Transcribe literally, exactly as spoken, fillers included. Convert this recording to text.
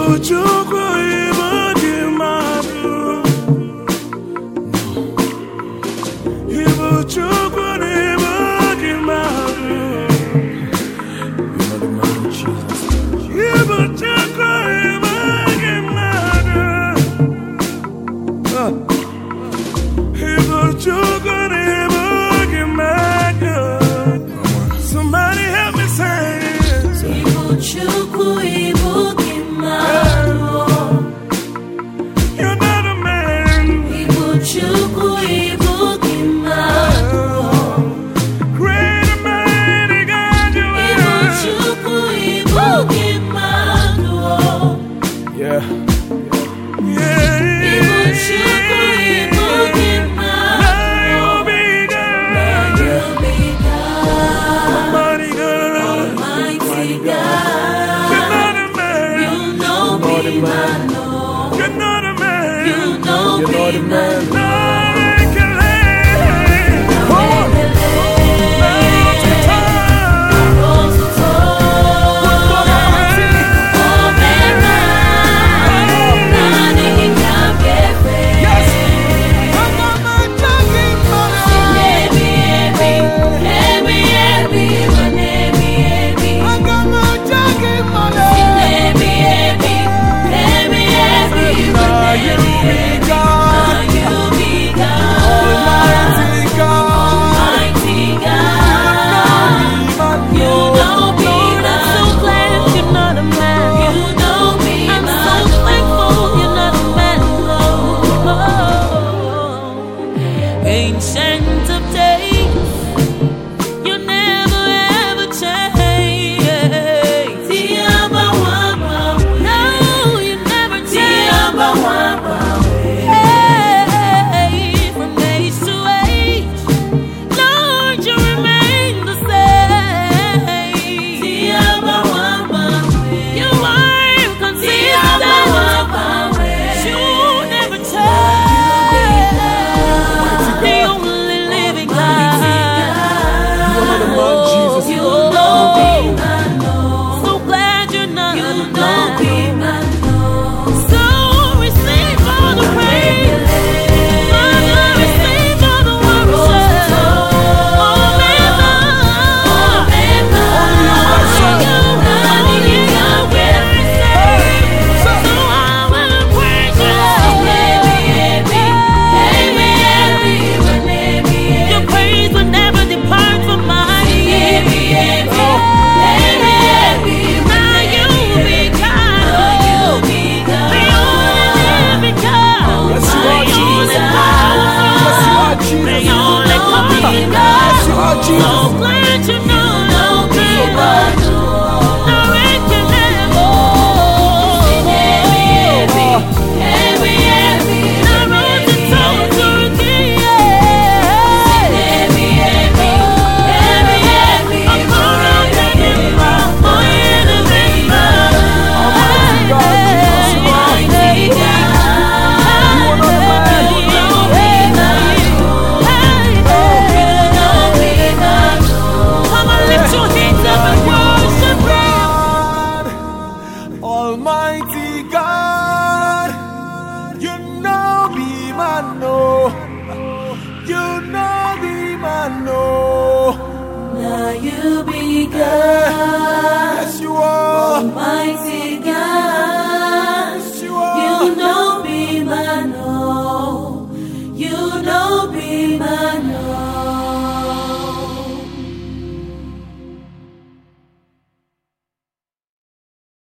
Somebody help me say you're not a man. Great and mighty God you are. Yeah. You're not a man. You know You're not a man. No, I can lay. Oh. Ancient of days, you never ever change. No, you never change. Hey, from age to age, Lord, you remain the same. You are consistent. You never change. Almighty God, you know be man no, you know be man no. Now you be God.